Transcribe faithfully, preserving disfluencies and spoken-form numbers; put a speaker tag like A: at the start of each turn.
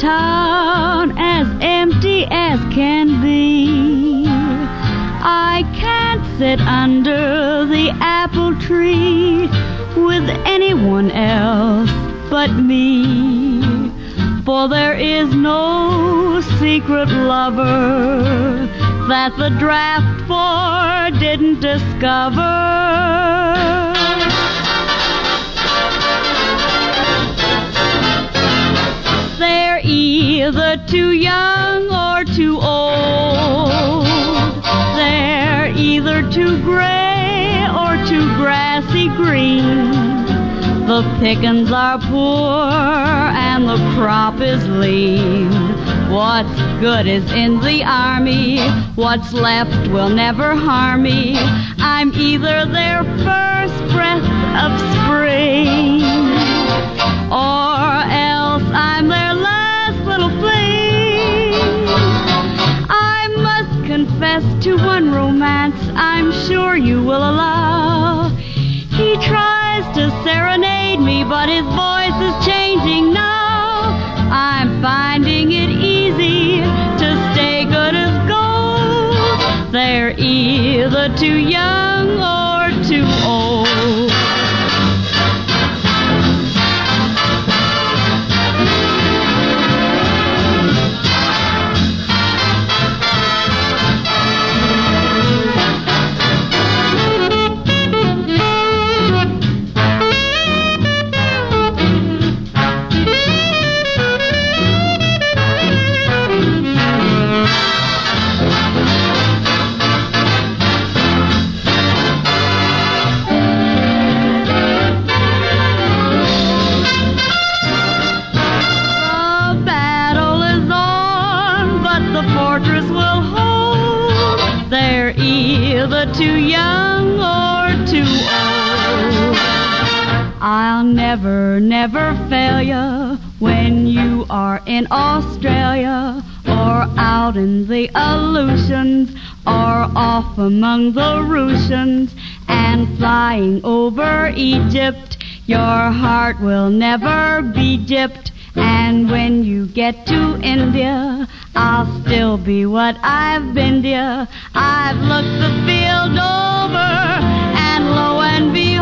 A: town as empty as can be. I can't sit under the apple tree with anyone else but me, for there is no secret lover that the draft for didn't discover. They're either too young or too old. They're either too gray or too grassy green. The pickings are poor and the crop is lean. What's good is in the army. What's left will never harm me. I'm either their first breath of spring, or else I'm their last little fling. I must confess to one romance I'm sure you will allow. He tries to serenade me, but his voice is changing now. I'm finding it easy to stay good as gold. They're either too young or too old. Either too young or too old. I'll never, never fail you when you are in Australia, or out in the Aleutians, or off among the Russians, and flying over Egypt. Your heart will never be gypped. And when you get to India, I'll still be what I've been, dear. I've looked the field over, and lo and behold,